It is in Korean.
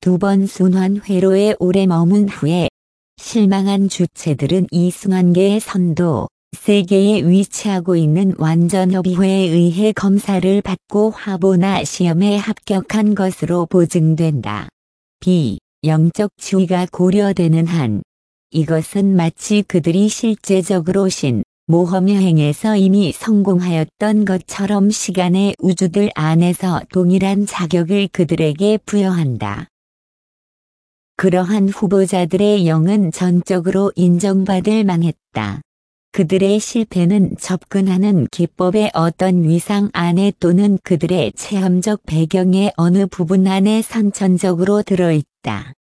두 번 순환 회로에 오래 머문 후에 실망한 주체들은 이 순환계의 선도, 세계에 위치하고 있는 완전협의회에 의해 검사를 받고 화보나 시험에 합격한 것으로 보증된다. 영적 지위가 고려되는 한, 이것은 마치 그들이 실제적으로 모험여행에서 이미 성공하였던 것처럼 시간의 우주들 안에서 동일한 자격을 그들에게 부여한다. 그러한 후보자들의 영은 전적으로 인정받을 만했다. 그들의 실패는 접근하는 기법의 어떤 위상 안에 또는 그들의 체험적 배경의 어느 부분 안에 선천적으로 들어있다.